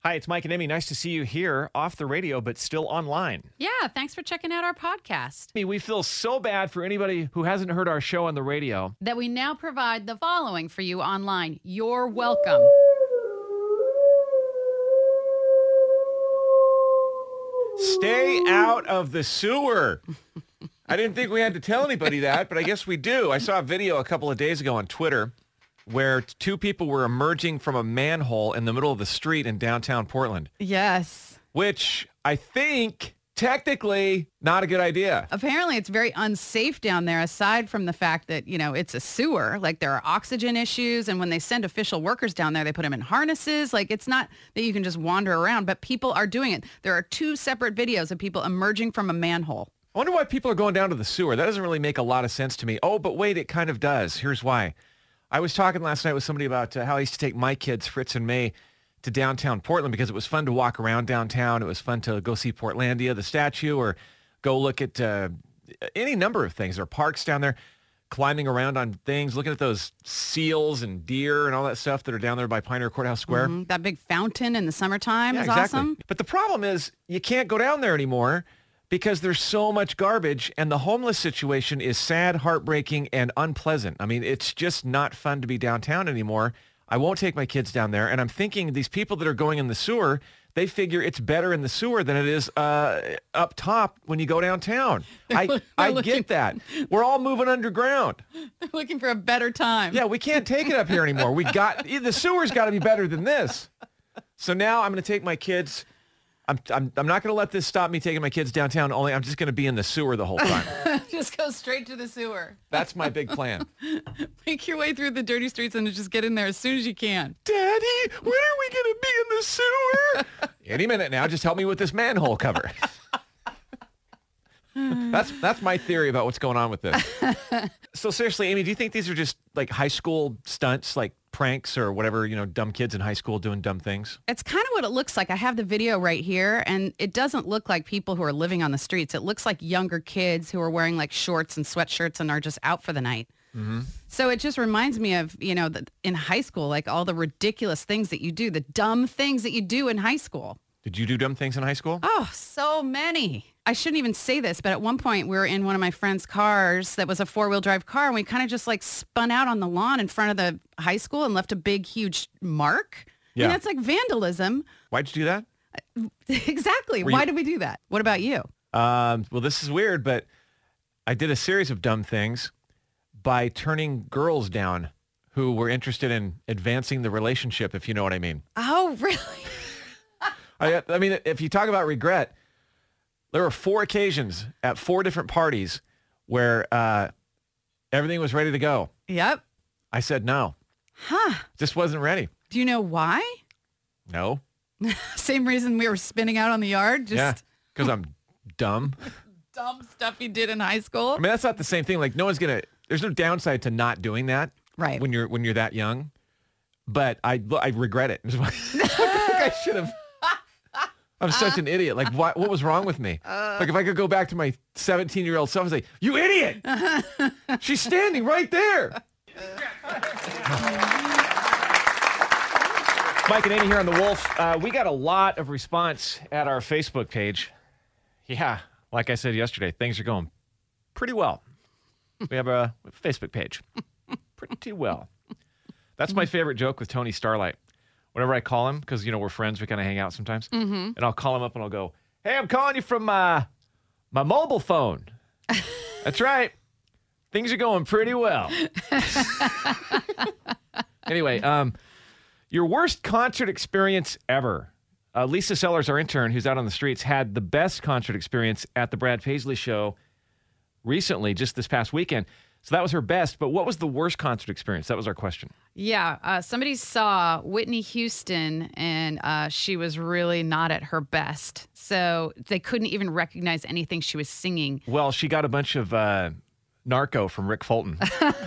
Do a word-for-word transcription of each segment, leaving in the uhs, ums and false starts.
Hi, it's Mike and Emmy. Nice to see you here off the radio, but still online. Yeah, thanks for checking out our podcast. We feel so bad for anybody who hasn't heard our show on the radio that we now provide the following for you online. You're welcome. Stay out of the sewer. I didn't think we had to tell anybody that, but I guess we do. I saw a video a couple of days ago on Twitter where two people were emerging from a manhole in the middle of the street in downtown Portland. Yes. Which I think technically not a good idea. Apparently it's very unsafe down there, aside from the fact that, you know, it's a sewer. Like, there are oxygen issues, and when they send official workers down there, they put them in harnesses. Like, it's not that you can just wander around, but people are doing it. There are two separate videos of people emerging from a manhole. I wonder why people are going down to the sewer. That doesn't really make a lot of sense to me. Oh, but wait, it kind of does. Here's why. I was talking last night with somebody about uh, how I used to take my kids, Fritz and May, to downtown Portland because it was fun to walk around downtown. It was fun to go see Portlandia, the statue, or go look at uh, any number of things. There are parks down there, climbing around on things, looking at those seals and deer and all that stuff that are down there by Pioneer Courthouse Square. Mm-hmm. That big fountain in the summertime yeah, is exactly. awesome. But the problem is you can't go down there anymore because there's so much garbage, and the homeless situation is sad, heartbreaking, and unpleasant. I mean, it's just not fun to be downtown anymore. I won't take my kids down there, and I'm thinking these people that are going in the sewer, they figure it's better in the sewer than it is uh, up top when you go downtown. I, I looking, get that. We're all moving underground. They're looking for a better time. Yeah, we can't take it up here anymore. We got the sewer's got to be better than this. So now I'm going to take my kids. I'm, I'm, I'm not going to let this stop me taking my kids downtown. Only I'm just going to be in the sewer the whole time. Just go straight to the sewer. That's my big plan. Make your way through the dirty streets and just get in there as soon as you can. Daddy, when are we going to be in the sewer? Any minute now. Just help me with this manhole cover. That's that's my theory about what's going on with this. So seriously, Amy, do you think these are just like high school stunts, like pranks or whatever, you know, dumb kids in high school doing dumb things? It's kind of what it looks like. I have the video right here, and it doesn't look like people who are living on the streets. It looks like younger kids who are wearing like shorts and sweatshirts and are just out for the night. Mm-hmm. So it just reminds me of, you know, the, in high school, like all the ridiculous things that you do, the dumb things that you do in high school. Did you do dumb things in high school? Oh, so many. I shouldn't even say this, but at one point we were in one of my friend's cars that was a four-wheel drive car, and we kind of just like spun out on the lawn in front of the high school and left a big, huge mark. Yeah. I mean, that's like vandalism. Why'd you do that? Exactly. Were Why you- did we do that? What about you? Um, well, this is weird, but I did a series of dumb things by turning girls down who were interested in advancing the relationship, if you know what I mean. Oh, really? I, I mean, if you talk about regret, there were four occasions at four different parties where uh, everything was ready to go. Yep. I said no. Huh. Just wasn't ready. Do you know why? No. Same reason we were spinning out on the yard? Just Yeah, because I'm dumb. dumb stuff you did in high school? I mean, that's not the same thing. Like, no one's going to, there's no downside to not doing that. Right. When you're, when you're that young. But I, I regret it. I think I should have. I'm such an idiot. Like, what, what was wrong with me? Uh, like, if I could go back to my seventeen-year-old self and say, you idiot! She's standing right there. Mike and Amy here on The Wolf. Uh, we got a lot of response at our Facebook page. Yeah, like I said yesterday, things are going pretty well. We have a Facebook page. Pretty well. That's my favorite joke with Tony Starlight. Whenever I call him, because, you know, we're friends, we kind of hang out sometimes, mm-hmm. and I'll call him up and I'll go, hey, I'm calling you from uh, my mobile phone. That's right. Things are going pretty well. Anyway, um, your worst concert experience ever. Uh, Lisa Sellers, our intern, who's out on the streets, had the best concert experience at the Brad Paisley show recently, just this past weekend. So that was her best, but what was the worst concert experience? That was our question. Yeah, uh, somebody saw Whitney Houston, and uh, she was really not at her best. So they couldn't even recognize anything she was singing. Well, she got a bunch of uh, narco from Rick Fulton.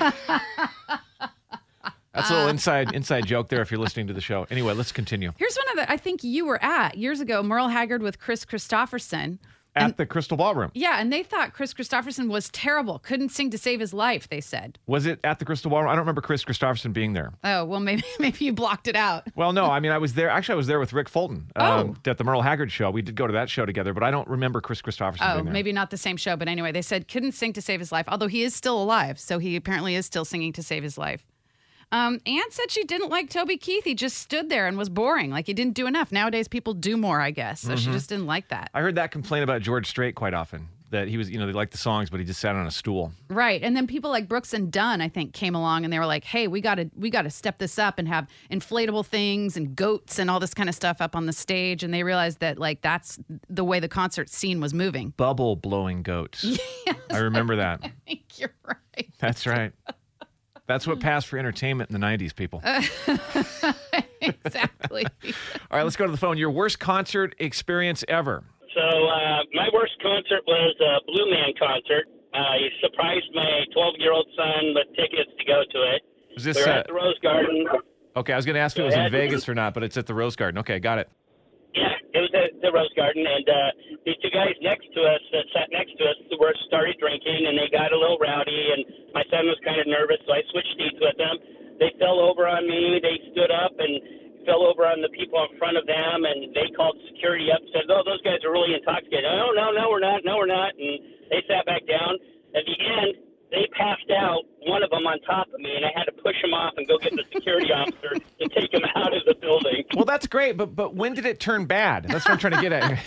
That's a little inside inside joke there if you're listening to the show. Anyway, let's continue. Here's one of the, I think you were at years ago, Merle Haggard with Chris Christopherson. At And- the Crystal Ballroom. Yeah, and they thought Chris Christopherson was terrible. Couldn't sing to save his life, they said. Was it at the Crystal Ballroom? I don't remember Chris Christopherson being there. Oh, well, maybe maybe you blocked it out. Well, no, I mean, I was there. Actually, I was there with Rick Fulton um, Oh. at the Merle Haggard show. We did go to that show together, but I don't remember Chris Christopherson Oh, being there. maybe not the same show, but anyway, they said couldn't sing to save his life, although he is still alive, so he apparently is still singing to save his life. Um, Anne said she didn't like Toby Keith. He just stood there and was boring. Like he didn't do enough. Nowadays, people do more, I guess. So Mm-hmm. she just didn't like that. I heard that complaint about George Strait quite often, that he was, you know, they liked the songs, but he just sat on a stool. Right. And then people like Brooks and Dunn, I think, came along and they were like, hey, we gotta we gotta step this up and have inflatable things and goats and all this kind of stuff up on the stage. And they realized that like that's the way the concert scene was moving. Bubble blowing goats. I remember that. I think you're right. That's right. That's what passed for entertainment in the nineties, people. Exactly. All right, let's go to the phone. Your worst concert experience ever. So uh, my worst concert was a Blue Man concert. Uh, he surprised my twelve-year-old son with tickets to go to it. Was this, we were uh, at the Rose Garden. Okay, I was going to ask if it was in Vegas or not, but it's at the Rose Garden. Okay, got it. Yeah, it was at the Rose Garden, and uh, these two guys next to us that sat next to us were started drinking, and they got a little rowdy, and my son was kind of nervous, so I switched seats with them. They fell over on me. They stood up and fell over on the people in front of them, and they called security up and said, oh, those guys are really intoxicated. Oh, no, no, we're not. No, we're not. And they sat back down. At the end, they passed out, one of them on top of me, and I had to push him off and go get the security officer to take him out of the building. Well, that's great, but but when did it turn bad? That's what I'm trying to get at here.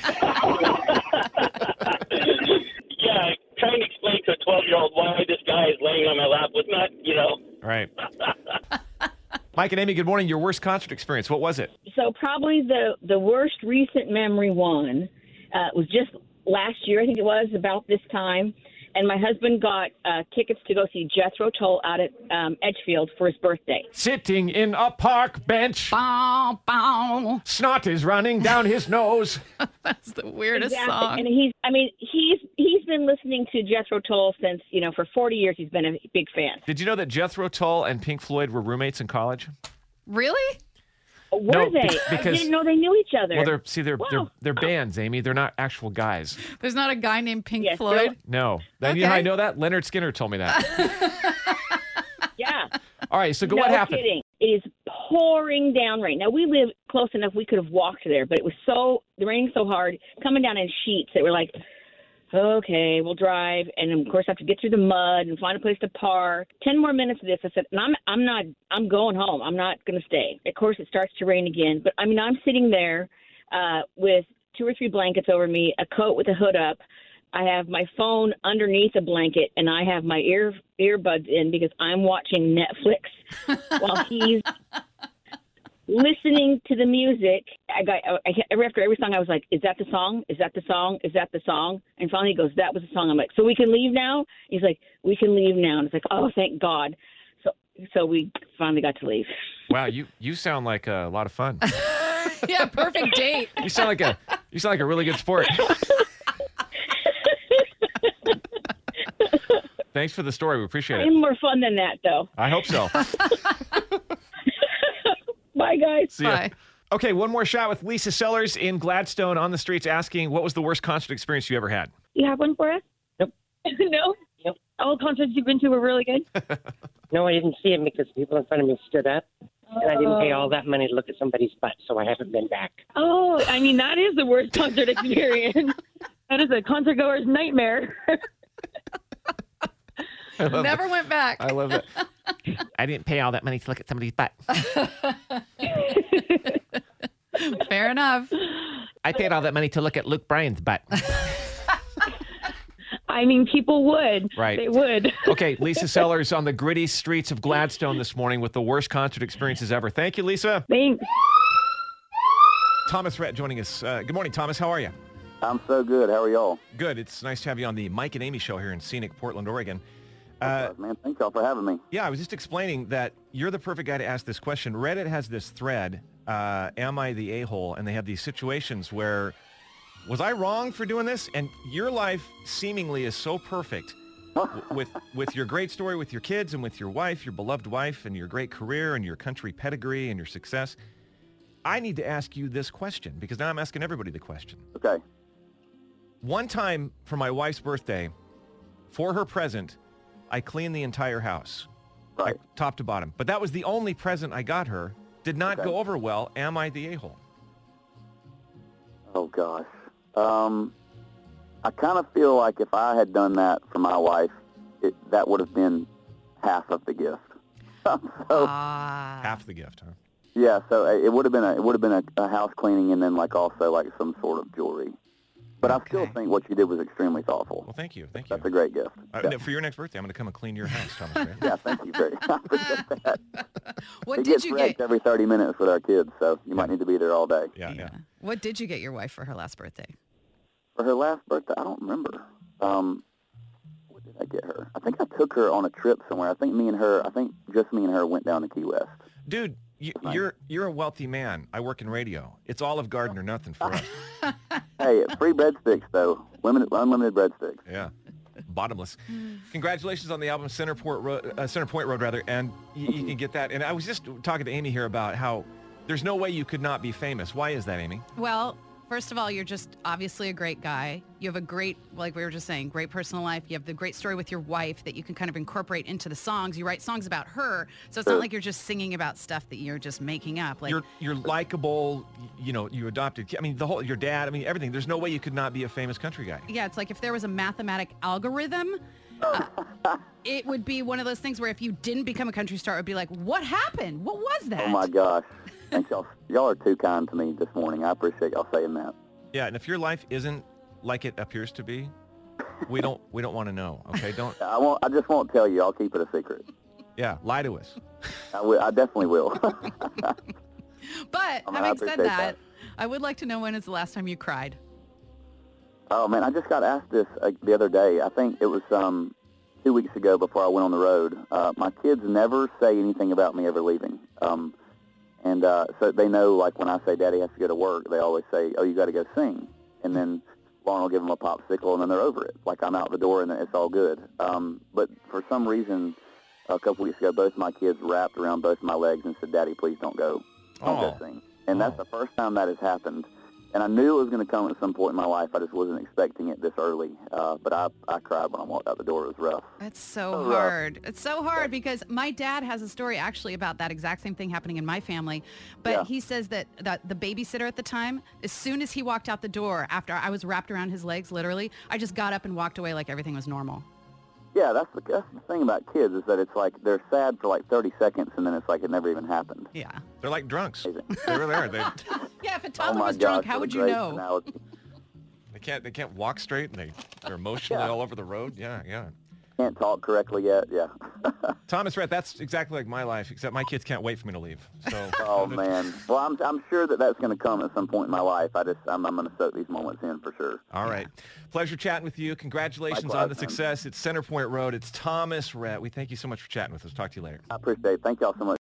Yeah, trying to explain to a twelve-year-old why this guy is laying on my lap was not, you know. All right. Mike and Amy, good morning. Your worst concert experience, what was it? So probably the, the worst recent memory one uh, was just last year, I think it was, about this time. And my husband got uh, tickets to go see Jethro Tull out at um, Edgefield for his birthday. Sitting in a park bench, Bow, bow. snot is running down his nose. That's the weirdest Exactly. song. And he's, I mean, he's he's been listening to Jethro Tull since, you know, for forty years he's been a big fan. Did you know that Jethro Tull and Pink Floyd were roommates in college? Really? Were No, they? be- I because- didn't know they knew each other. Well, they're see, they're they're Wow. they're bands, Amy. They're not actual guys. There's not a guy named Pink Yes, Floyd? really? No. Then you know how I Okay. know that? Leonard Skinner told me that. Yeah. All right, so go, no what happened? kidding. It is pouring down right now. We live close enough we could have walked there, but it was so, the raining so hard, coming down in sheets that we're like, okay, we'll drive. And of course, I have to get through the mud and find a place to park. Ten more minutes of this. I said, and I'm, I'm not, I'm going home. I'm not going to stay. Of course, it starts to rain again. But I mean, I'm sitting there uh, with two or three blankets over me, a coat with a hood up. I have my phone underneath a blanket, and I have my ear earbuds in because I'm watching Netflix while he's listening to the music. I got I, every after every song, I was like, "Is that the song? Is that the song? Is that the song?" And finally, he goes, "That was the song." I'm like, "So we can leave now?" He's like, "We can leave now." And it's like, "Oh, thank God!" So so we finally got to leave. Wow, you you sound like a lot of fun. Yeah, perfect date. You sound like a you sound like a really good sport. Thanks for the story. We appreciate it. I'm more fun than that, though. I hope so. Bye, guys. See ya. Bye. Okay, one more shot with Lisa Sellers in Gladstone on the streets asking, what was the worst concert experience you ever had? You have one for us? Nope. No? Nope. All concerts you've been to were really good? No, I didn't see him because people in front of me stood up, and I didn't pay all that money to look at somebody's butt, so I haven't been back. Oh, I mean, that is the worst concert experience. That is a concert goer's nightmare. I love Never that. went back. I love that. I didn't pay all that money to look at somebody's butt. Fair enough. I paid all that money to look at Luke Bryan's butt. I mean, people would. Right. They would. Okay, Lisa Sellers on the gritty streets of Gladstone this morning with the worst concert experiences ever. Thank you, Lisa. Thanks. Thomas Rhett joining us. Uh, good morning, Thomas. How are you? I'm so good. How are y'all? Good. It's nice to have you on the Mike and Amy show here in scenic Portland, Oregon. Uh, Uh, man, thanks y'all for having me. yeah, I was just explaining that you're the perfect guy to ask this question. Reddit has this thread, uh, Am I the A-hole? And they have these situations where, was I wrong for doing this? And your life seemingly is so perfect w- with with your great story with your kids and with your wife, your beloved wife, and your great career and your country pedigree and your success. I need to ask you this question because now I'm asking everybody the question. Okay. one time for my wife's birthday, for her present, I cleaned the entire house, Right. like top to bottom. But that was the only present I got her. Did not Okay. go over well. Am I the a-hole? Oh, gosh. Um, I kind of feel like if I had done that for my wife, it, that would have been half of the gift. so, Ah. Half the gift, huh? yeah, so it would have been a, it would have been a, a house cleaning and then like also like some sort of jewelry. But I still Okay. think what you did was extremely thoughtful. Well, thank you. Thank you. That's a great gift. Uh, yeah. no, for your next birthday, I'm going to come and clean your house, Thomas. Right? yeah, thank you very I appreciate that. What It did gets you wrecked get? every thirty minutes with our kids, so you might need to be there all day. Yeah, yeah. What did you get your wife for her last birthday? For her last birthday, I don't remember. Um, what did I get her? I think I took her on a trip somewhere. I think me and her, I think just me and her went down to Key West. Dude, you, you're you're a wealthy man. I work in radio. It's Olive Garden or nothing for us. Hey, free breadsticks, though. Limited, unlimited breadsticks. Yeah. Bottomless. Congratulations on the album Centerport Road, uh, Center Point Road, rather, and you, you can get that. And I was just talking to Amy here about how there's no way you could not be famous. Why is that, Amy? Well, first of all, you're just obviously a great guy. You have a great, like we were just saying, great personal life. You have the great story with your wife that you can kind of incorporate into the songs. You write songs about her, so it's not like you're just singing about stuff that you're just making up. Like You're you're likable. You know, you adopted. I mean, the whole your dad. I mean, everything. There's no way you could not be a famous country guy. yeah, it's like if there was a mathematic algorithm, uh, it would be one of those things where if you didn't become a country star, it would be like, what happened? What was that? Oh, my gosh. Thank y'all. Y'all are too kind to me this morning. I appreciate y'all saying that. Yeah, and if your life isn't like it appears to be, we don't we don't want to know. Okay, don't. I won't. I just won't tell you. I'll keep it a secret. Yeah, lie to us. I, will, I definitely will. But I having said appreciate that, that. I would like to know when is the last time you cried? Oh, man, I just got asked this uh, the other day. I think it was um, two weeks ago before I went on the road. Uh, my kids never say anything about me ever leaving. Um, and uh, so they know, like, when I say Daddy has to go to work, they always say, oh, you got to go sing. And then Lauren will give them a popsicle, and then they're over it. Like, I'm out the door, and then it's all good. Um, but for some reason, a couple weeks ago, both my kids wrapped around both my legs and said, Daddy, please don't go. Don't Oh. go sing. And Oh. that's the first time that has happened. And I knew it was going to come at some point in my life. I just wasn't expecting it this early. Uh, but I, I cried when I walked out the door. It was rough. It's so So rough. hard. It's so hard because my dad has a story actually about that exact same thing happening in my family. But Yeah. he says that, that the babysitter at the time, as soon as he walked out the door, after I was wrapped around his legs, literally, I just got up and walked away like everything was normal. Yeah, that's the, that's the thing about kids is that it's like they're sad for like thirty seconds, and then it's like it never even happened. Yeah. They're like drunks. Amazing. They really are. They Yeah, if a Oh, toddler my was drunk, gosh, how what would a you great know? analogy. they can't they can't walk straight and they they're emotionally Yeah. all over the road. Yeah, yeah. Can't talk correctly yet. Yeah. Thomas Rhett, that's exactly like my life, except my kids can't wait for me to leave. So Oh man. Well, I'm I'm sure that that's going to come at some point in my life. I just I'm I'm going to soak these moments in for sure. All right. Pleasure chatting with you. Congratulations Likewise, on the man. success. It's Center Point Road. It's Thomas Rhett. We thank you so much for chatting with us. Talk to you later. I appreciate it. Thank y'all so much.